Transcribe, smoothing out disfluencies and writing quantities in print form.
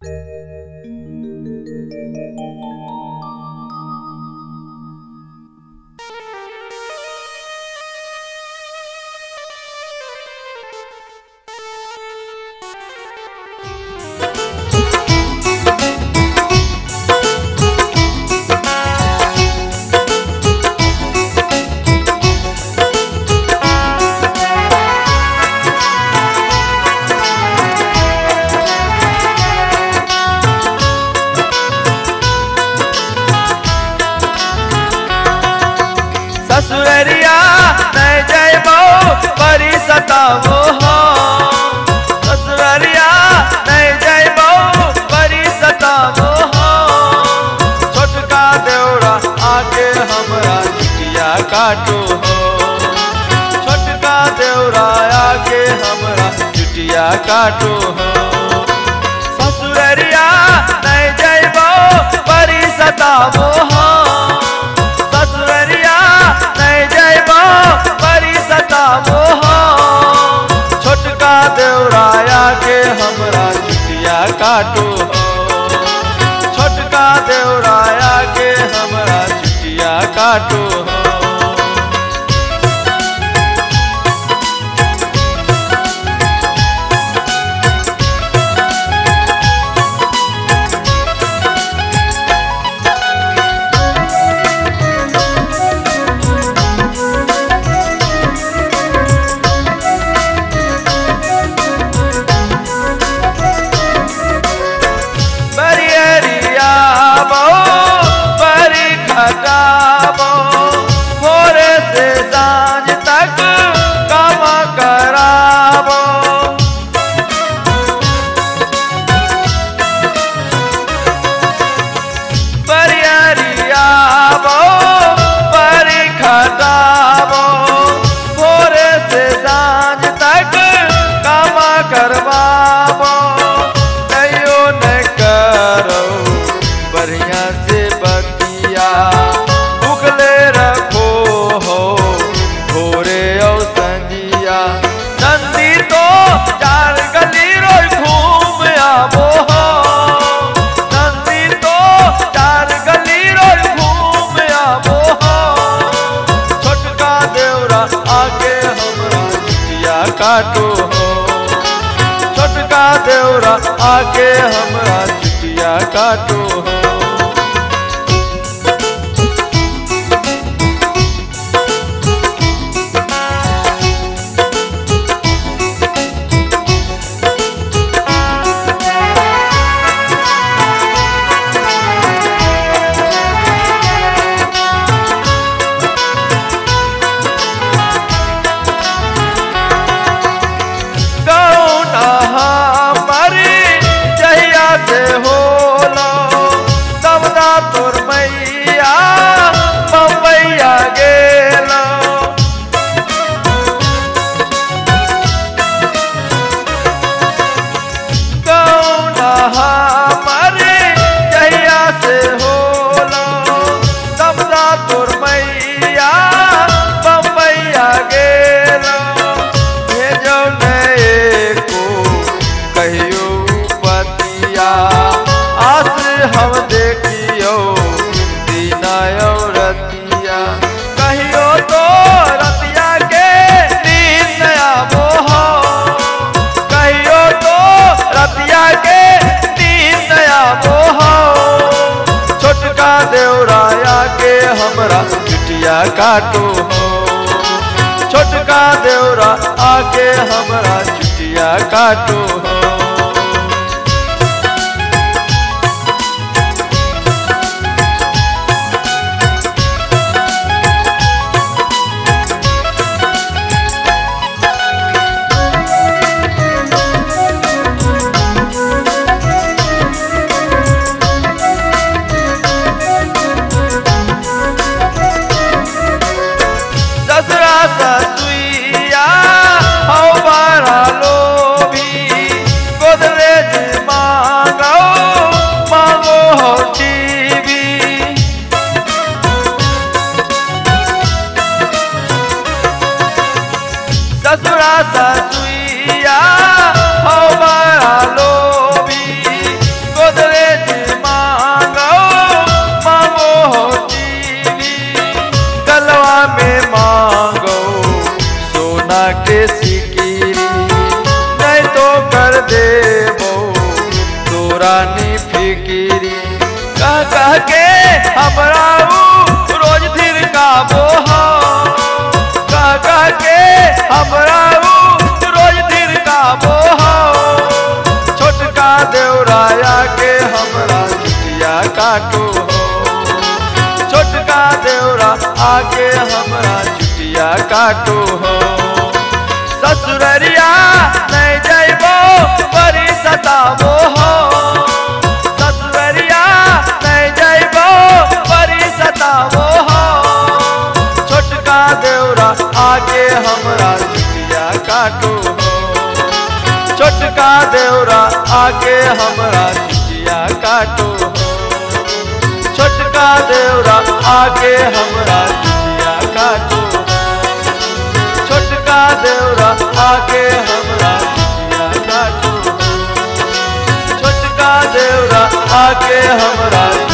ससुररिया नहीं जैबो बड़ी सतावो हो, ससुररिया नहीं जैबो बड़ी सतावो हो। छोटका देवरा आके हमरा चुटिया काटो हो, छोटका देवरा आके हमरा चुटिया काटो हो। ससुररिया नहीं जैबो बड़ी सतावो हो, ससुररिया नहीं जैबो बड़ी सतावो हो। छोटका देवरा आके हमरा चुटिया काटो हो, छोटका देवरा आके हमरा चुटिया काटो हो। खटाबो भोरे से सांझ तक काम कराबो, परियरियाबो परी खटाबो भोरे से सांझ तक काम करवाबो। कहियो न करो बढ़िया से उगले रखो हो भोरे और संजिया। नंदी तो चार गली रोज घूम आवो हो, नंदी तो चार गली रोज घूम आवो हो। छोटका देवरा आके हमरा चुटिया काटो हो, छोटका देवरा आके हमरा चुटिया काटो हो। होलो तबदा तोर मैया बम्बैया गेलो, कौना हमारे जहिया से होलो तबदा तोर मैया बम्बैया गेलो। भेजो नए को कहियो आस हम देखियो दीना रतिया, कहियो तो रतिया के नींद आवो हो, कहियो तो रतिया के नींद आवो हो। छोटका देवरा आके हमरा चुटिया काटो हो, छोटका देवरा आके हमरा चुटिया काटो हो। ससुरा ससुइया हो बारा लोभी रानी फिकिरी कह कह के हमरा ऊ रोज धीर काबो हो कह कह के हमरा ऊ रोज धीर काबो हो छोटका देवराया के हमरा चुटिया काटो हो छोटका देवरा आके हमरा चुटिया काटो हो ससुररिया नहीं जइबो बड़ी सताबो हो ससुररिया नहीं जइबो बड़ी सताबो हो छोटका देवरा आके हमरा चुटिया काटो हो छोटका देवरा आके हमरा चुटिया काटो हो छोटका देवरा आके हमरा चुटिया काटो छोटका देवरा आके हमरा चुटिया काटो छोटका देवरा आके हमरा